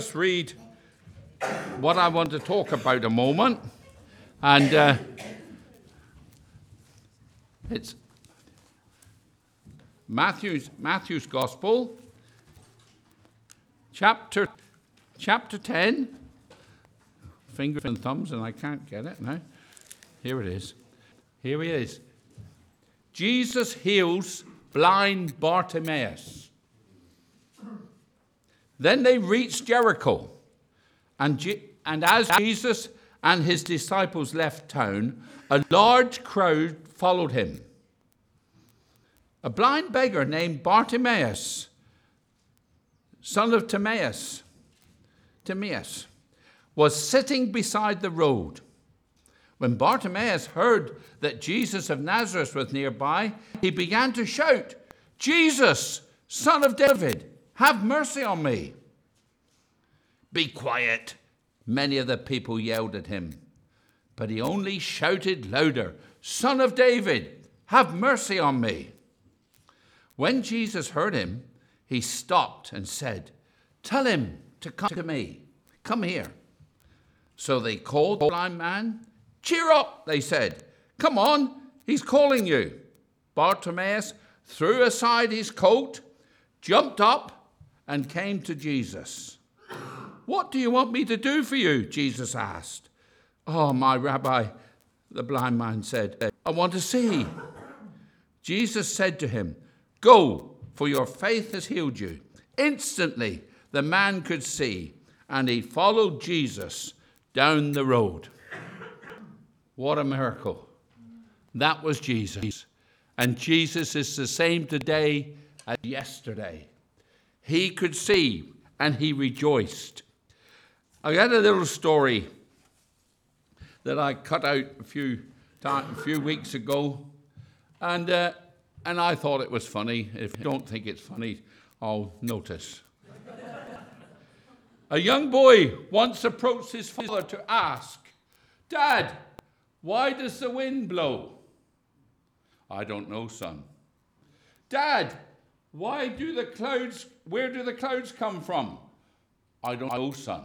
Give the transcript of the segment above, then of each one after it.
Let's read what I want to talk about a moment. And it's Matthew's Gospel, chapter 10. Fingers and thumbs, and I can't get it now. Here it is. Here he is. Jesus heals blind Bartimaeus. Then they reached Jericho, and as Jesus and his disciples left town, a large crowd followed him. A blind beggar named Bartimaeus, son of Timaeus, was sitting beside the road. When Bartimaeus heard that Jesus of Nazareth was nearby, he began to shout, "Jesus, Son of David, have mercy on me." "Be quiet," many of the people yelled at him. But he only shouted louder, "Son of David, have mercy on me." When Jesus heard him, he stopped and said, "Tell him to come to me. Come here." So they called the blind man. "Cheer up," they said. "Come on, he's calling you." Bartimaeus threw aside his coat, jumped up, and came to Jesus. "What do you want me to do for you?" Jesus asked. "Oh, my Rabbi," the blind man said, "I want to see." Jesus said to him, "Go, for your faith has healed you." Instantly, the man could see, and he followed Jesus down the road. What a miracle. That was Jesus. And Jesus is the same today as yesterday. He could see and he rejoiced. I got a little story that I cut out a few weeks ago, and I thought it was funny. If you don't think it's funny, I'll notice. A young boy once approached his father to ask, "Dad, why does the wind blow?" "I don't know, son." "Dad, where do the clouds come from?" "I don't know, son."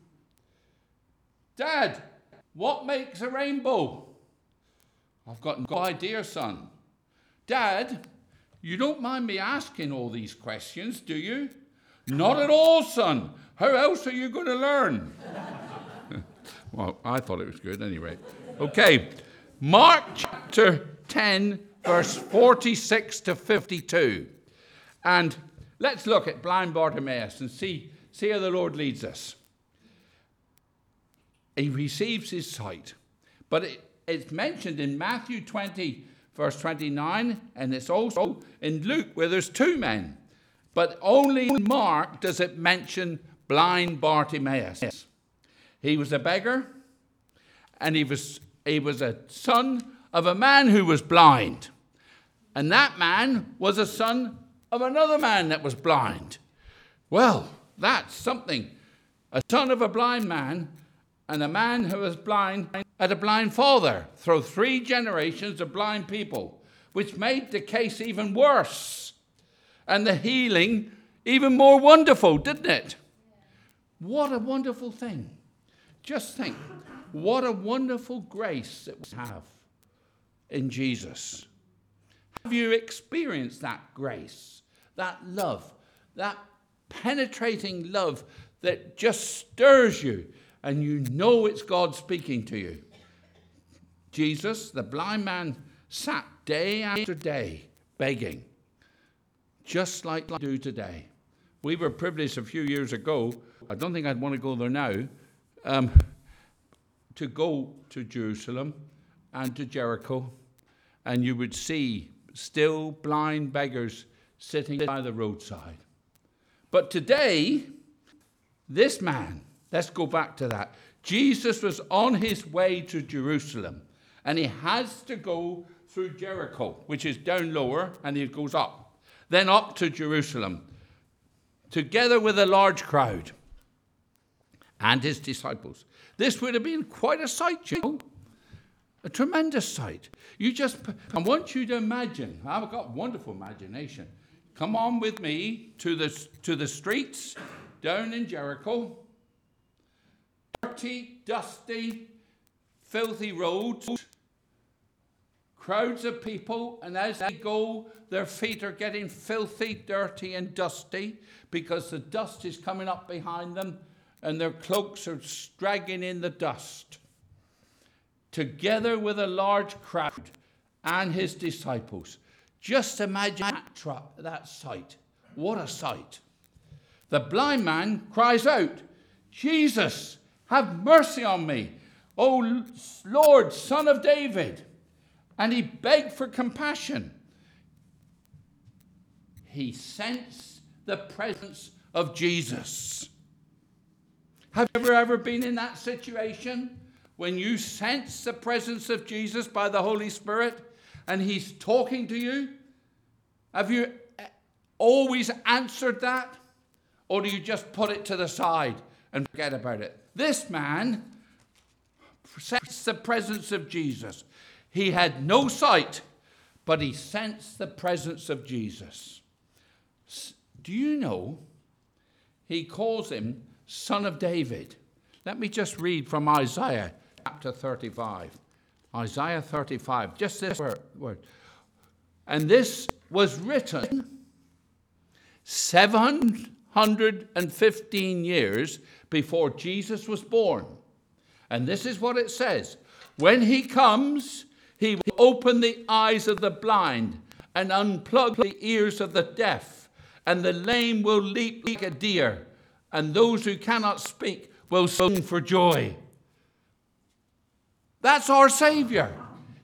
"Dad, what makes a rainbow?" "I've got no idea, son." "Dad, you don't mind me asking all these questions, do you?" "Not at all, son. How else are you going to learn?" Well, I thought it was good anyway. Okay, Mark chapter 10, verse 46 to 52. And let's look at blind Bartimaeus and see how the Lord leads us. He receives his sight. But it's mentioned in Matthew 20, verse 29, and it's also in Luke where there's two men. But only in Mark does it mention blind Bartimaeus. He was a beggar, and he was a son of a man who was blind. And that man was a son of another man that was blind. Well, that's something. A son of a blind man and a man who was blind had a blind father through 3 generations of blind people, which made the case even worse and the healing even more wonderful, didn't it? What a wonderful thing. Just think, what a wonderful grace that we have in Jesus. Have you experienced that grace, that love, that penetrating love that just stirs you and you know it's God speaking to you? Jesus, the blind man, sat day after day begging, just like we do today. We were privileged a few years ago, I don't think I'd want to go there now, to go to Jerusalem and to Jericho, and you would see still blind beggars sitting by the roadside. But today, this man, let's go back to that. Jesus was on his way to Jerusalem, and he has to go through Jericho, which is down lower, and he goes up, then up to Jerusalem, together with a large crowd and his disciples. This would have been quite a sight, you know, a tremendous sight. I want you to imagine, I've got wonderful imagination. Come on with me to the streets down in Jericho, dirty, dusty, filthy roads, crowds of people, and as they go, their feet are getting filthy, dirty, and dusty because the dust is coming up behind them and their cloaks are dragging in the dust. Together with a large crowd and his disciples. Just imagine that sight. What a sight. The blind man cries out, Jesus, have mercy on me. O Lord, Son of David. And he begged for compassion. He sensed the presence of Jesus. Have you ever been in that situation when you sense the presence of Jesus by the Holy Spirit and he's talking to you? Have you always answered that? Or do you just put it to the side and forget about it? This man sensed the presence of Jesus. He had no sight, but he sensed the presence of Jesus. Do you know he calls him Son of David? Let me just read from Isaiah chapter 35. Isaiah 35, just this word. And this was written 715 years before Jesus was born. And this is what it says. When he comes, he will open the eyes of the blind and unplug the ears of the deaf. And the lame will leap like a deer. And those who cannot speak will sing for joy. That's our Savior.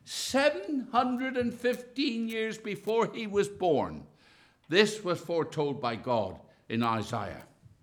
715 years before he was born. This was foretold by God in Isaiah.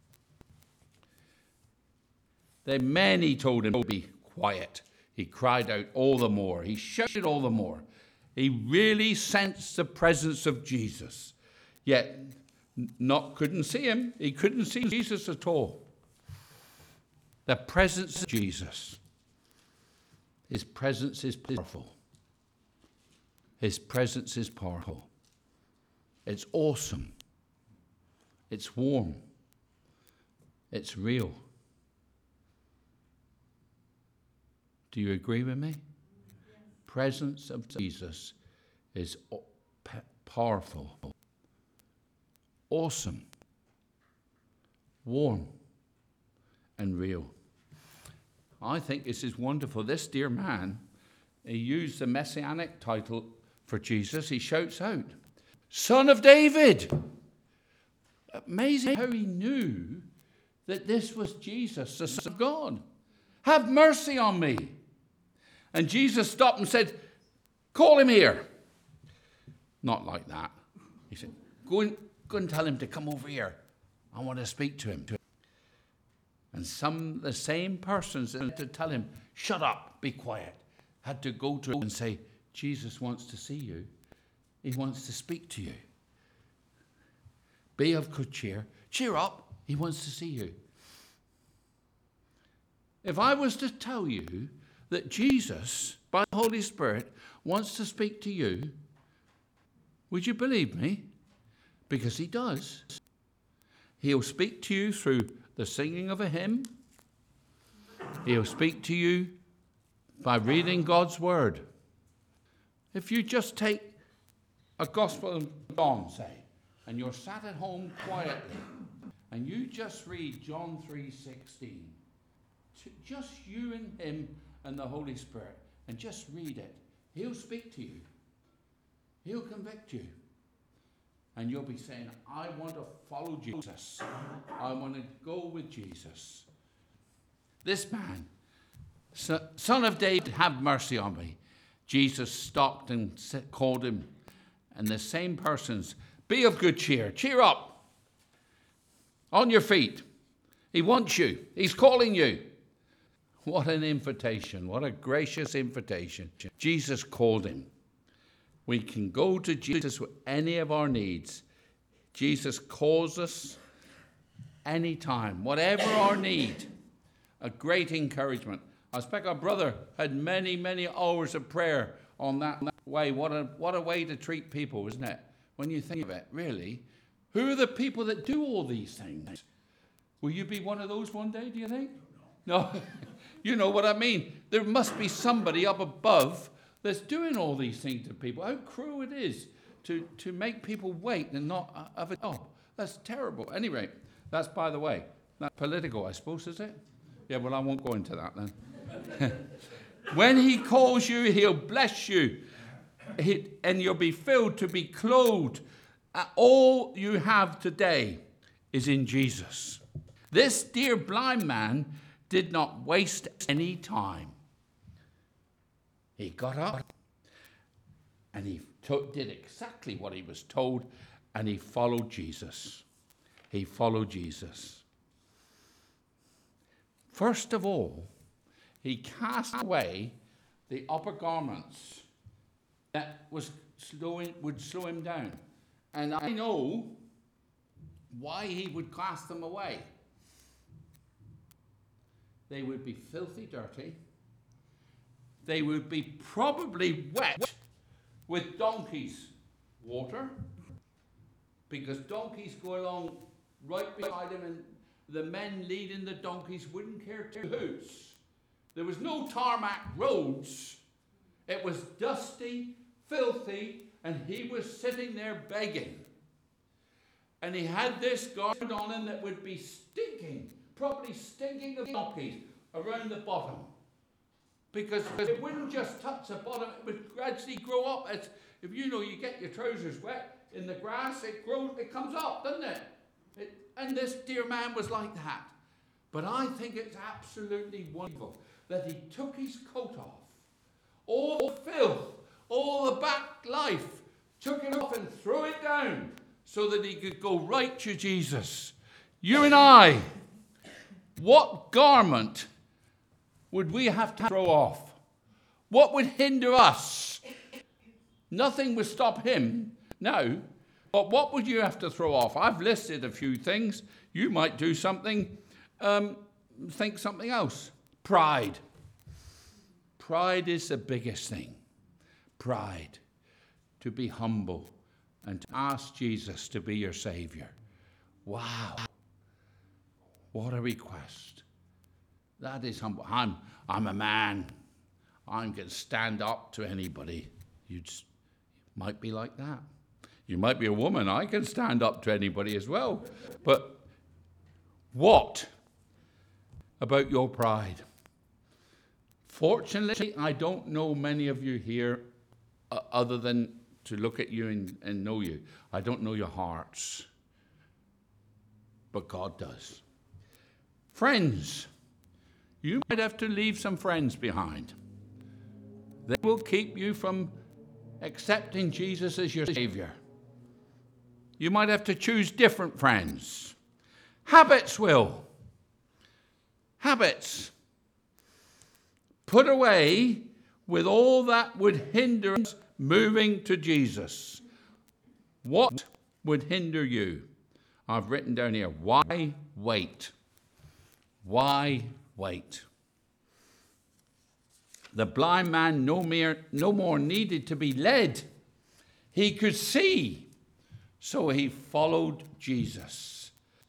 The many told him to be quiet. He cried out all the more. He shouted all the more. He really sensed the presence of Jesus. Yet couldn't see him. He couldn't see Jesus at all. The presence of Jesus. His presence is powerful. His presence is powerful. It's awesome. It's warm. It's real. Do you agree with me? Presence of Jesus is powerful, awesome, warm, and real. I think this is wonderful. This dear man, he used the messianic title for Jesus. He shouts out, Son of David. Amazing how he knew that this was Jesus, the Son of God. Have mercy on me. And Jesus stopped and said, call him here. Not like that. He said, go and tell him to come over here. I want to speak to him. And the same persons that had to tell him, shut up, be quiet, had to go to him and say, Jesus wants to see you. He wants to speak to you. Be of good cheer. Cheer up. He wants to see you. If I was to tell you that Jesus, by the Holy Spirit, wants to speak to you, would you believe me? Because he does. He'll speak to you through the singing of a hymn. He'll speak to you by reading God's word. If you just take a Gospel of John, say, and you're sat at home quietly, and you just read John 3:16, just you and him and the Holy Spirit, and just read it. He'll speak to you. He'll convict you. And you'll be saying, I want to follow Jesus. I want to go with Jesus. This man, Son of David, have mercy on me. Jesus stopped and called him. And the same persons, be of good cheer. Cheer up. On your feet. He wants you. He's calling you. What an invitation. What a gracious invitation. Jesus called him. We can go to Jesus with any of our needs. Jesus calls us anytime, whatever our need. A great encouragement. I expect our brother had many, many hours of prayer on that way. What a way to treat people, isn't it? When you think of it, really. Who are the people that do all these things? Will you be one of those one day, do you think? No, you know what I mean. There must be somebody up above that's doing all these things to people. How cruel it is to make people wait and not have a job. That's terrible. Anyway, that's by the way. That's political, I suppose, is it? Yeah, well, I won't go into that then. When he calls you, he'll bless you. And you'll be filled to be clothed. All you have today is in Jesus. This dear blind man did not waste any time. He got up and he did exactly what he was told, and he followed Jesus. He followed Jesus. First of all, he cast away the upper garments that would slow him down. And I know why he would cast them away. They would be filthy dirty. They would be probably wet with donkeys' water, because donkeys go along right beside him, and the men leading the donkeys wouldn't care two hoots. There was no tarmac roads. It was dusty, filthy, and he was sitting there begging. And he had this garment on him that would be stinking, probably stinking of donkeys around the bottom. Because it wouldn't just touch the bottom, it would gradually grow up. As if you get your trousers wet in the grass, it comes up, doesn't it? And this dear man was like that. But I think it's absolutely wonderful that he took his coat off. All the filth, all the back life, took it off and threw it down so that he could go right to Jesus. You and I, what garment would we have to throw off? What would hinder us? Nothing would stop him now. But what would you have to throw off? I've listed a few things. You might do something, think something else. Pride. Pride is the biggest thing. Pride. To be humble and to ask Jesus to be your Savior. Wow. What a request. That is humble. I'm a man. I can stand up to anybody. You might be like that. You might be a woman. I can stand up to anybody as well. But what about your pride? Fortunately, I don't know many of you here other than to look at you and know you. I don't know your hearts. But God does. Friends. You might have to leave some friends behind. They will keep you from accepting Jesus as your Savior. You might have to choose different friends. Habits will. Habits. Put away with all that would hinder us moving to Jesus. What would hinder you? I've written down here, why wait? Why wait? The blind man no more needed to be led. He could see, so he followed Jesus.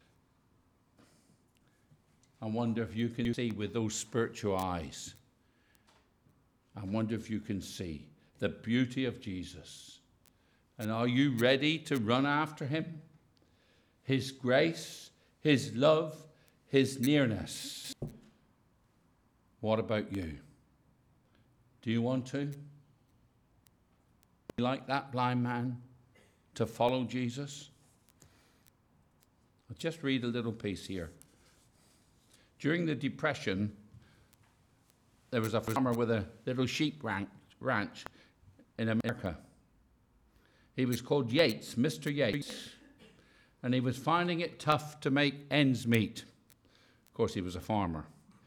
I wonder if you can see with those spiritual eyes. I wonder if you can see the beauty of Jesus. And are you ready to run after him? His grace, his love, his nearness. What about you? Do you want to? Like that blind man, to follow Jesus? I'll just read a little piece here. During the Depression, there was a farmer with a little sheep ranch in America. He was called Yates, Mr. Yates, and he was finding it tough to make ends meet. Of course, he was a farmer.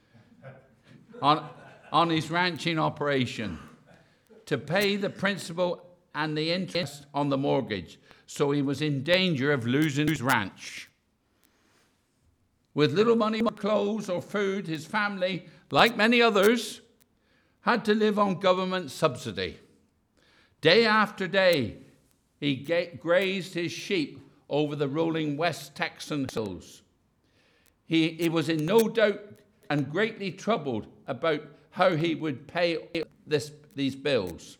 On his ranching operation, to pay the principal and the interest on the mortgage, so he was in danger of losing his ranch. With little money for clothes or food, his family, like many others, had to live on government subsidy. Day after day, he grazed his sheep over the rolling West Texan hills. He was in no doubt and greatly troubled about how he would pay these bills.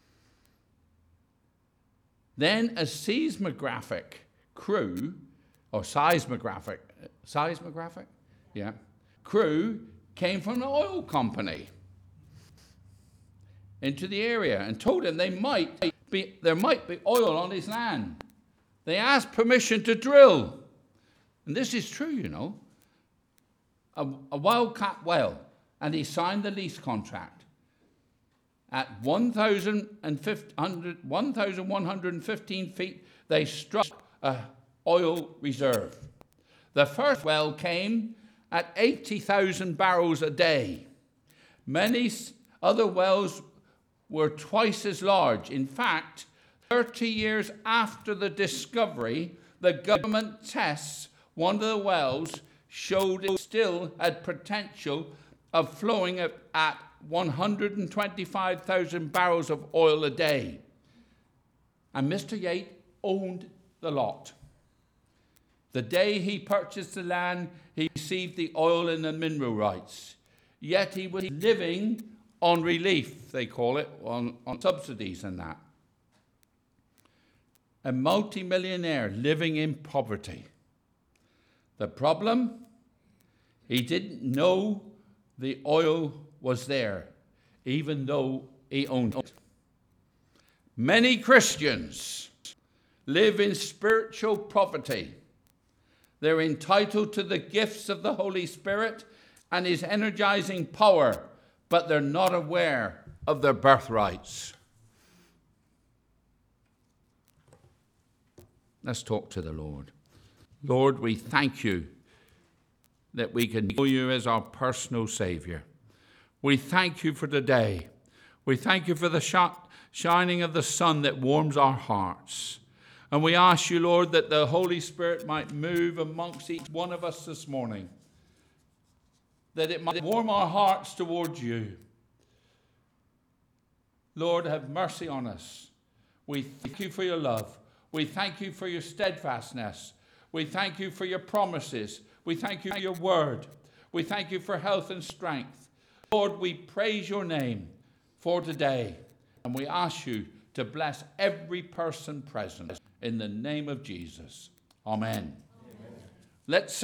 Then a seismographic crew, or seismographic, crew came from an oil company into the area and told him there might be oil on his land. They asked permission to drill. And this is true, you know. A wildcat well. And he signed the lease contract. At 1,115 feet, they struck an oil reserve. The first well came at 80,000 barrels a day. Many other wells were twice as large. In fact, 30 years after the discovery, the government tests one of the wells showed it still had potential of flowing at 125,000 barrels of oil a day. And Mr. Yates owned the lot. The day he purchased the land, he received the oil and the mineral rights. Yet he was living on relief, they call it, on subsidies and that. A multimillionaire living in poverty. The problem? He didn't know the oil was there, even though he owned it. Many Christians live in spiritual poverty. They're entitled to the gifts of the Holy Spirit and his energizing power, but they're not aware of their birthrights. Let's talk to the Lord. Lord, we thank you that we can know you as our personal Savior. We thank you for today. We thank you for the shining of the sun that warms our hearts. And we ask you, Lord, that the Holy Spirit might move amongst each one of us this morning, that it might warm our hearts towards you. Lord, have mercy on us. We thank you for your love. We thank you for your steadfastness. We thank you for your promises. We thank you for your word. We thank you for health and strength. Lord, we praise your name for today. And we ask you to bless every person present in the name of Jesus. Amen. Let's